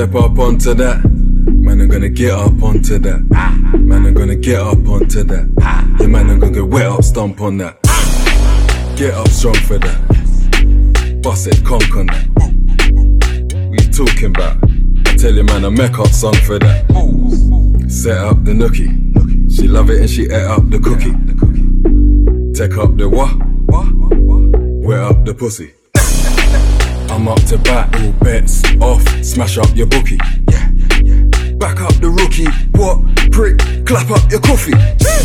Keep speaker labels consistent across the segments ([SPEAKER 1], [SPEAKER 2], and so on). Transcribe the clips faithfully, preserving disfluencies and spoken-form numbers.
[SPEAKER 1] Step up onto that. Man, I'm gonna get up onto that. Man, I'm gonna get up onto that. Yeah, man, I'm gonna get wet up, stomp on that. Get up strong for that. Bust it, conk on that. What you talking about? I tell you, man, I make up song for that. Set up the nookie. She love it and she ate up the cookie. Take up the what? Wet up the pussy. I'm up to bat, all bets off. Smash up your bookie. Back up the rookie. What? Prick, clap up your coffee.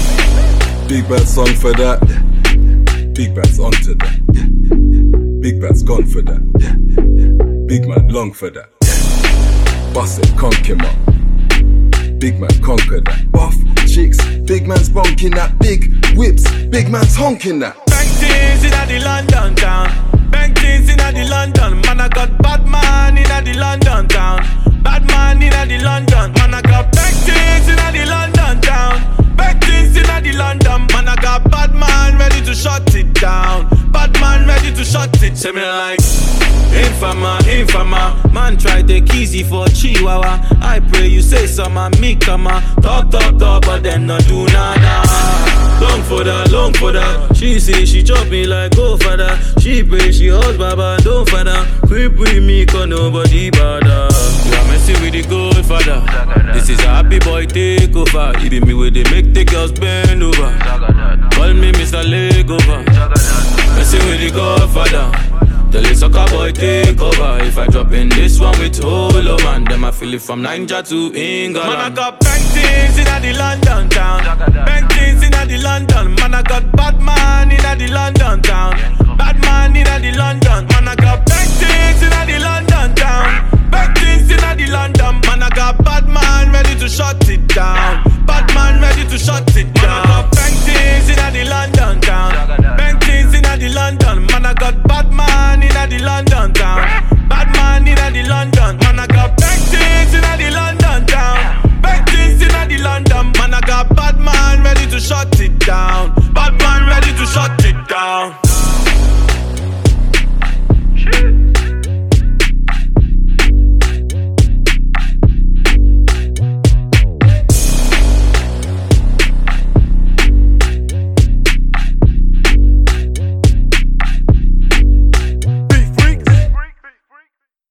[SPEAKER 1] Big bad song for that. Big bad's onto that. Big bad's gone for that. Big man long for that. Bust it, conk him up. Big man conquer that. Buff chicks, big man's bonking that. Big whips, big man's honking that.
[SPEAKER 2] Bang things in the London town. Bang things in the London. Man, I got bad man in the London town. Bad man in the London. Man, I got bang things in the London town. Bang things in the London. Man, I got bad man ready to shut it down. Bad man ready to shut it. Say me like Infama, infama. Man try take easy for Chihuahua. I pray you say some and me come on. Talk, talk, talk, but then not do nada. Long for that, long for that. She say she chop me like go for that. She pray she holds baba, don't for that. Creep with me cause nobody bother. You are messing with the good father. This is a happy boy takeover. It be me where they make the girls bend over. Call me Mister Legover. Messing with the Godfather. Tell the sucker boy take over. If I drop in this one with Holo man, then I feel it from Niger to England. Man, I got bang things in the London town. Bang things in the London. Man, I got bad man in the London town. Bad man in the London. Man, I got bang things in the London town. Bang things in the London. Man, I got bad man ready to shut it down. Bad man ready to shut it down. Man, I got bang things in the London town. Bang things in the London. Man, I got bad man in the London town. Bad man in the London. Man, I got bang things in the London town. Bang things in the London. Man, I got bad man ready to shut it down. Bad man ready to shut it down.